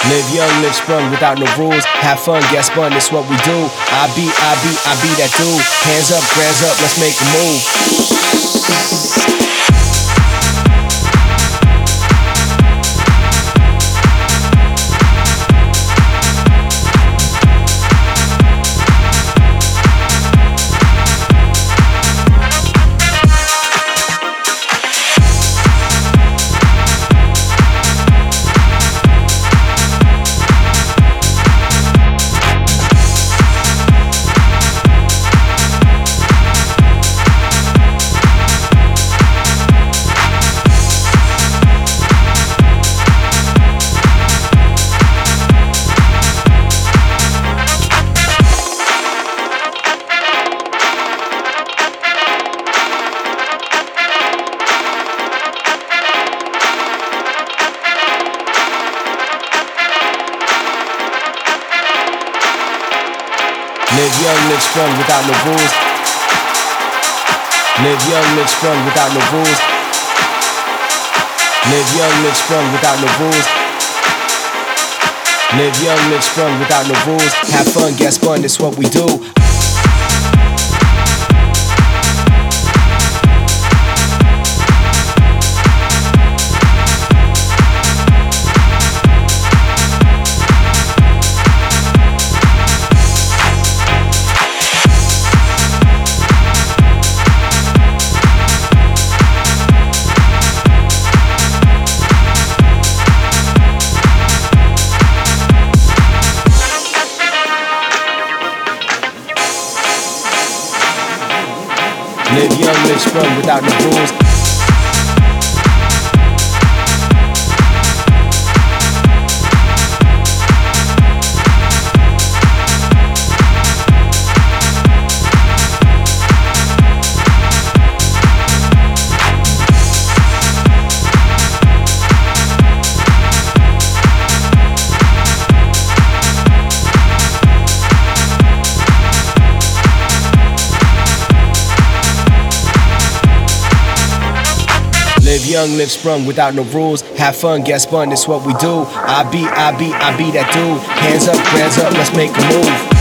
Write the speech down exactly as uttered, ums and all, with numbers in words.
Live young, live sprung without no rules. Have fun, get spun, it's what we do. I be, I be, I be that dude. Hands up, hands up, let's make a move. Live young, live sprung without no rules. Live young, live sprung without no rules. Live young, live sprung without no rules. Live young, live sprung without no rules. Have fun, get spun, it's what we do. Live young, live sprung without no rules. Live young, live sprung without no rules. Have fun, get spun, it's what we do. I be, I be, I be that dude. Hands up, hands up, let's make a move.